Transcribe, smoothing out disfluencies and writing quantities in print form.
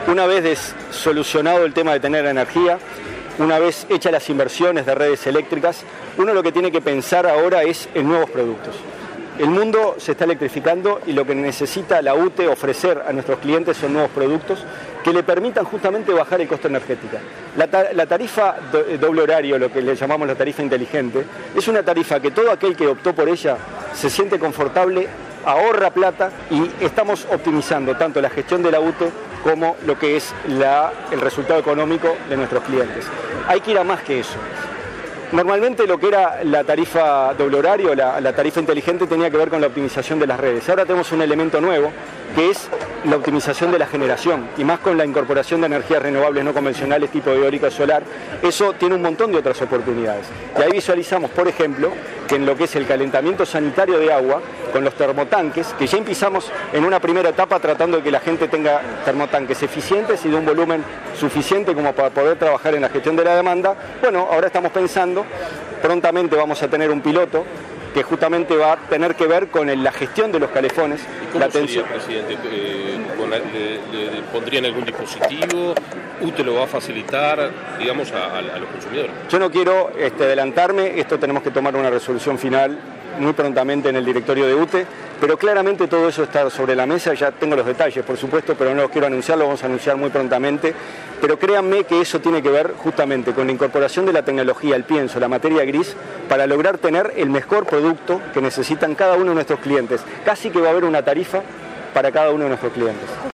Una vez solucionado el tema de tener energía, una vez hechas las inversiones de redes eléctricas, uno lo que tiene que pensar ahora es en nuevos productos. El mundo se está electrificando y lo que necesita la UTE ofrecer a nuestros clientes son nuevos productos que le permitan justamente bajar el costo energético. La tarifa doble horario, lo que le llamamos la tarifa inteligente, es una tarifa que todo aquel que optó por ella se siente confortable, ahorra plata y estamos optimizando tanto la gestión de la UTE como lo que es el resultado económico de nuestros clientes. Hay que ir a más que eso. Normalmente lo que era la tarifa doble horario, la tarifa inteligente, tenía que ver con la optimización de las redes. Ahora tenemos un elemento nuevo, que es la optimización de la generación, y más con la incorporación de energías renovables no convencionales tipo eólica solar. Eso tiene un montón de otras oportunidades. Y ahí visualizamos, por ejemplo, que en lo que es el calentamiento sanitario de agua, con los termotanques, que ya empezamos en una primera etapa tratando de que la gente tenga termotanques eficientes y de un volumen suficiente como para poder trabajar en la gestión de la demanda. Bueno, ahora estamos pensando, prontamente vamos a tener un piloto que justamente va a tener que ver con la gestión de los calefones. ¿Y cómo sería, presidente? ¿Le pondrían algún dispositivo? ¿UTE lo va a facilitar, digamos, a los consumidores? Yo no quiero adelantarme, esto tenemos que tomar una resolución final muy prontamente en el directorio de UTE, pero claramente todo eso está sobre la mesa, ya tengo los detalles, por supuesto, pero no los quiero anunciar, lo vamos a anunciar muy prontamente, pero créanme que eso tiene que ver justamente con la incorporación de la tecnología, el pienso, la materia gris, para lograr tener el mejor producto que necesitan cada uno de nuestros clientes. Casi que va a haber una tarifa para cada uno de nuestros clientes.